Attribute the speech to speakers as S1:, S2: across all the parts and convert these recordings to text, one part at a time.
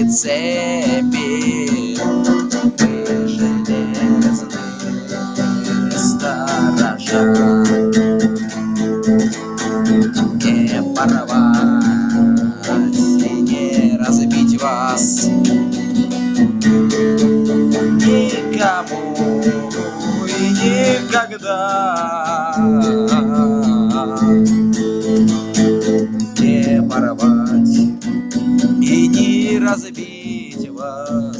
S1: цепи, мы железные сторожа. Не порвать и не разбить вас никому и никогда. Не порвать и не разбить вас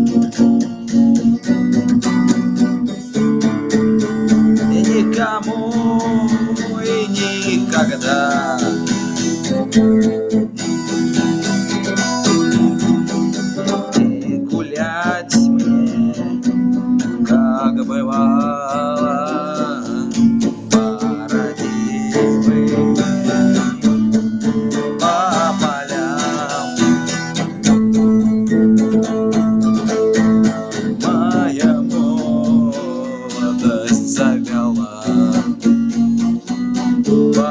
S1: и никому и никогда. И гулять мне, как бывало, по родимым, по полям. Моя молодость завяла по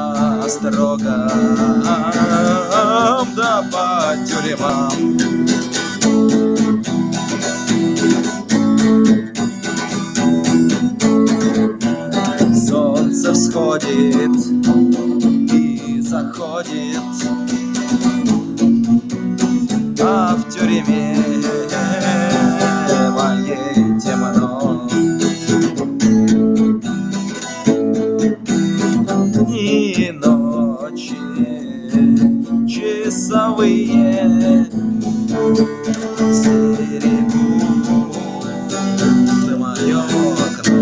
S1: строгам да по тюрьмам. Солнце всходит и заходит, а в тюрьме моей темно. Дни и ночи часовые стерегут мое окно.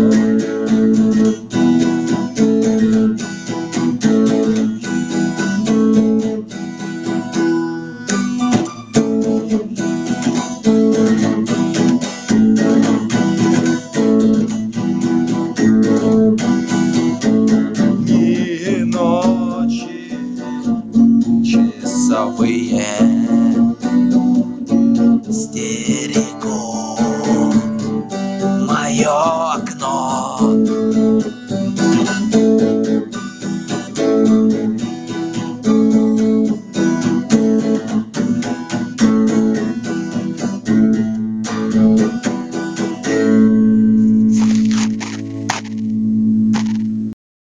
S1: Дни и ночи часовые стерегут